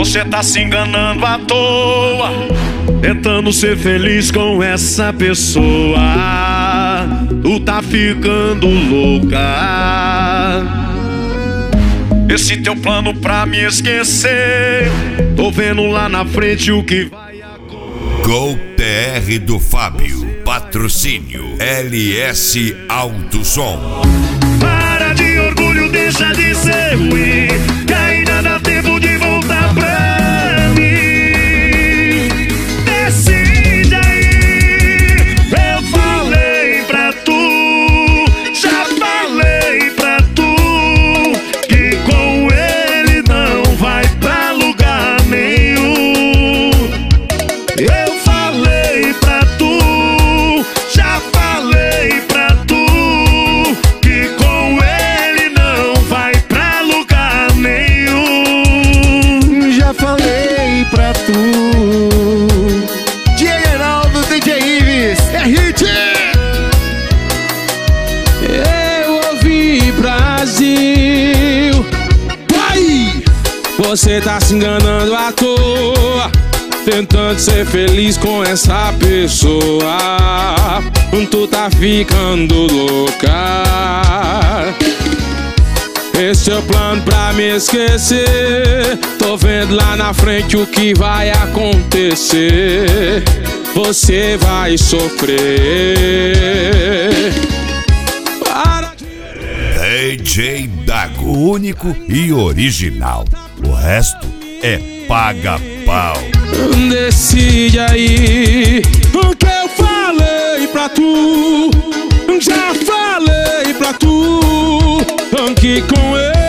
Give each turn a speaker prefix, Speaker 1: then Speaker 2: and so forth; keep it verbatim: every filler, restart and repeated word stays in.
Speaker 1: Você tá se enganando à toa, tentando ser feliz com essa pessoa. Tu tá ficando louca. Esse teu plano pra me esquecer, tô vendo lá na frente o que vai acontecer.
Speaker 2: Gol T R do Fábio. Patrocínio L S Alto Som.
Speaker 1: Para de orgulho, deixa de ser ruim, que ainda dá tempo de voltar pra mim. Decide aí, eu falei pra tu, já falei pra tu, que com ele não vai pra lugar nenhum. Eu falei pra tu, já falei pra tu, que com ele não vai pra lugar nenhum.
Speaker 3: Já falei pra tu. D J Geraldo, D J Ives, é hit!
Speaker 4: Eu ouvi Brasil. Ai! Você tá se enganando à toa, tentando ser feliz com essa pessoa. Tu tá ficando louca. Esse é o plano pra me esquecer, tô vendo lá na frente o que vai acontecer. Você vai sofrer. Para de...
Speaker 2: D J Dago, único e original. O resto é paga-pau.
Speaker 4: Decide aí o que eu falei pra tu, já falei pra tu, que com ele